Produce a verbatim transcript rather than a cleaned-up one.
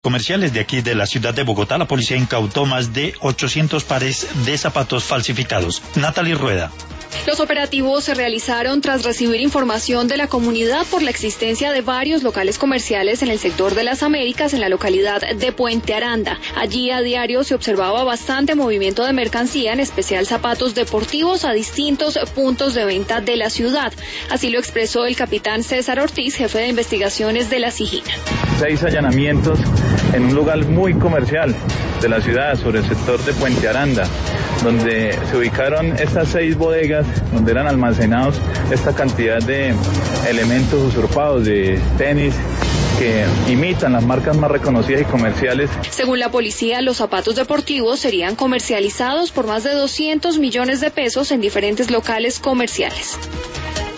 comerciales de aquí de la ciudad de Bogotá, la policía incautó más de ochocientos pares de zapatos falsificados. Natalie Rueda. Los operativos se realizaron tras recibir información de la comunidad por la existencia de varios locales comerciales en el sector de las Américas, en la localidad de Puente Aranda. Allí a diario se observaba bastante movimiento de mercancía, en especial zapatos deportivos, a distintos puntos de venta de la ciudad. Así lo expresó el capitán César Ortiz, jefe de investigaciones de la SIJIN. Seis allanamientos en un lugar muy comercial de la ciudad, sobre el sector de Puente Aranda, donde se ubicaron estas seis bodegas donde eran almacenados esta cantidad de elementos usurpados de tenis que imitan las marcas más reconocidas y comerciales. Según la policía, los zapatos deportivos serían comercializados por más de doscientos millones de pesos en diferentes locales comerciales.